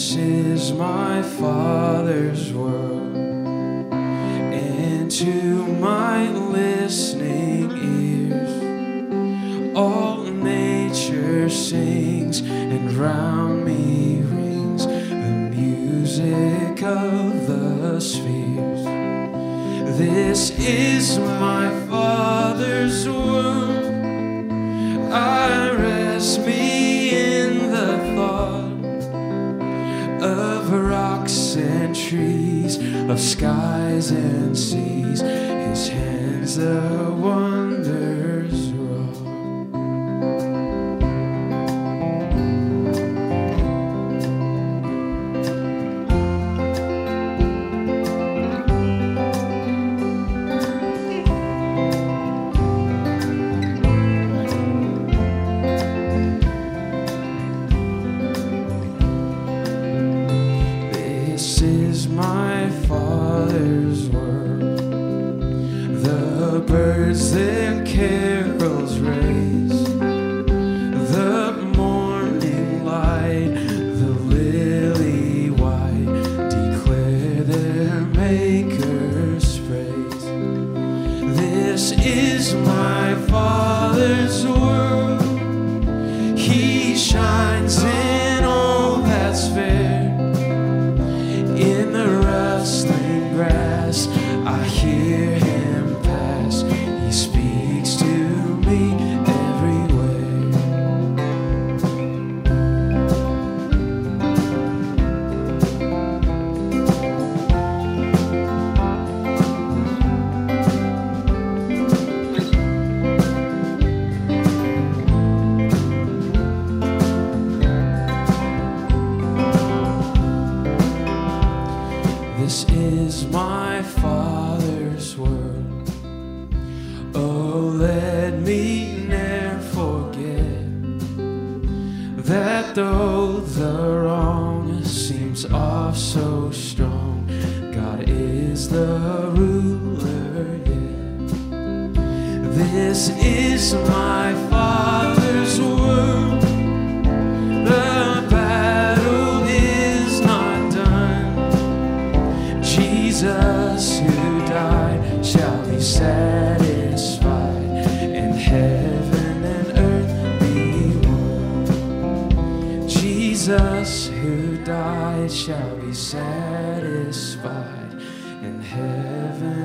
This is my Father's world, and to my listening ears, all nature sings, and round me rings the music of the spheres. This is my Father's world. I rest me in the thought of rocks and trees, of skies and seas. His hands the wonders wrought. This is my Father's world. The birds their carols raise, the morning light, the lily white, declare their Maker's praise. This is my Father's world. He shines in all that's fair. In the rustling grass, I hear him pass. He speaks to me everywhere. This is my Father's word. Oh, let me ne'er forget that though the wrong seems oft so strong, God is the ruler yet. This is my Father's word. The battle is not done. Jesus who died shall be satisfied, and heaven and earth be one. Jesus who died shall be satisfied, and heaven